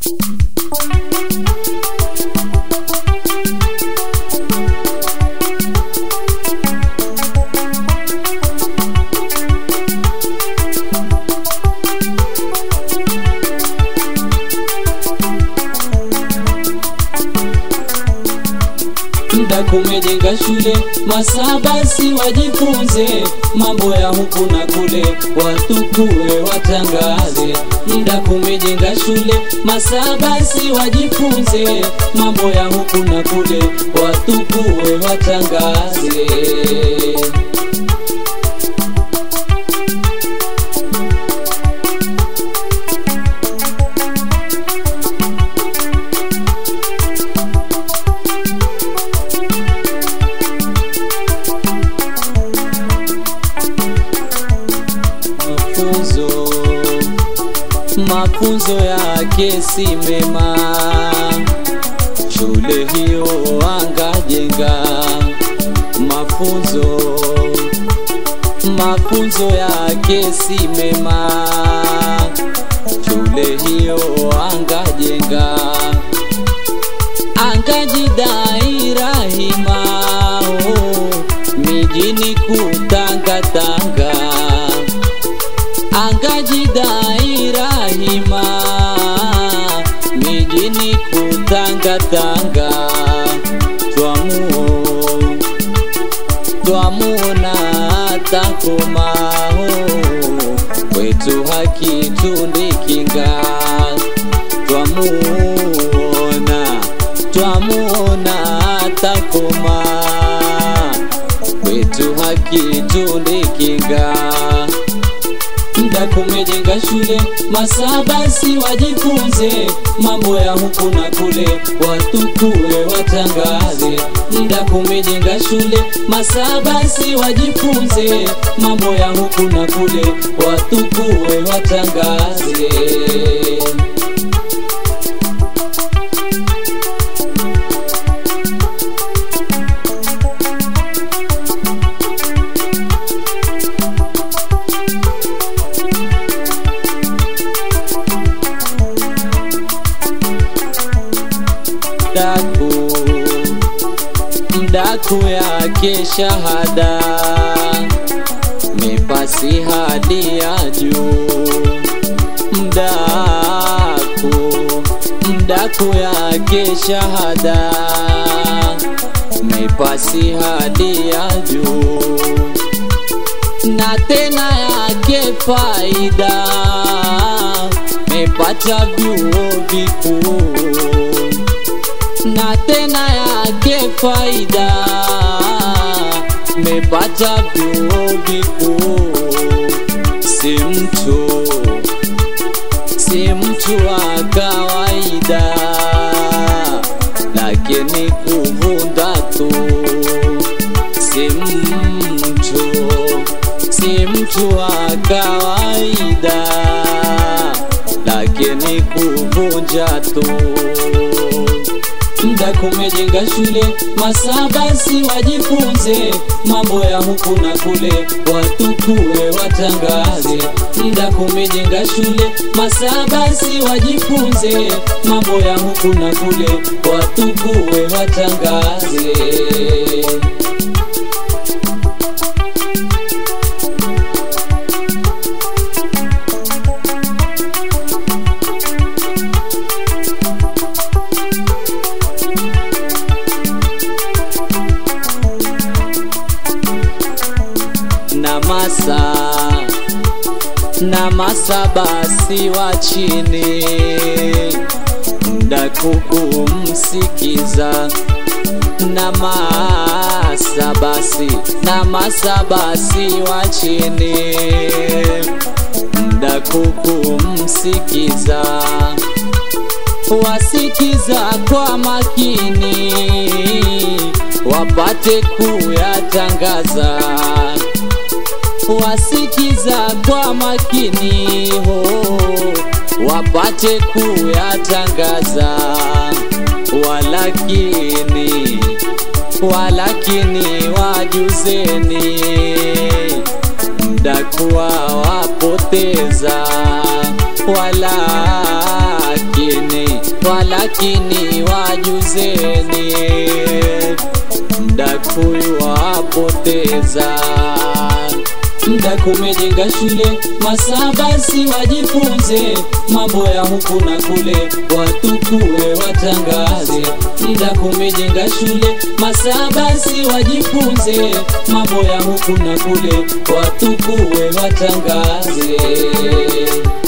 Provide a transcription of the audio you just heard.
Mda kumejenga shule, masaa basi wajifunze mambo ya huku na kule, watukue watangaze. Mda kumejenga shule, masaa basi wajifunze mambo ya huku na kule, watukue watangaze. Mafunzo yake si mema, shule hiyo angajenga. Mafunzo yake si mema, shule hiyo angajenga. Angajidai rahima, mijini kutangatanga. Angajidai rahima, mijini kutangatanga. Twamuona takomaho, kwetu haki tundikinga. Twamuona takoma, kwetu haki tundikinga. Mda kumejenga shule, masaa basi wajifunze mambo ya huku na kule, watukue watangaze. Mda kumejenga shule, masaa basi wajifunze mambo ya huku na kule, watukue watangaze. Mdaku yake shahada, mepasi hadi ya juu. Mdaku yake shahada, mepasi hadi ya juu. Na tena yake faida, mepata vyuo vikuu. Na tena yake faida, mepata vyuo vikuu. Si mtu wa kawaida, lakini kuvunda tu. Si mtu wa kawaida, lakini kuvunja tu. Mda kumejenga shule, masaa basi wajifunze mambo ya huku na kule, watukue watangaze. Mda kumejenga shule, masaa basi wajifunze mambo ya huku na kule, watukue watangaze. Na masa basi wa chini, mda kukumsikiza. Na masa basi wa chini, mda kukumsikiza. Wasikiza kwa makini, wapate kuyatangaza. Wasikiza kwa makini, wapate kuyatangaza. Walakini wajuzeni, mda kuwa wapoteza. Walakini walakini wajuzeni, mdakuyu wapoteza. Mda kumejenga shule, masaa basi wajifunze, mambo ya huku na kule watukue watangaze. Mda kumejenga shule, masaa basi wajifunze, mambo ya huku na kule watukue watangaze.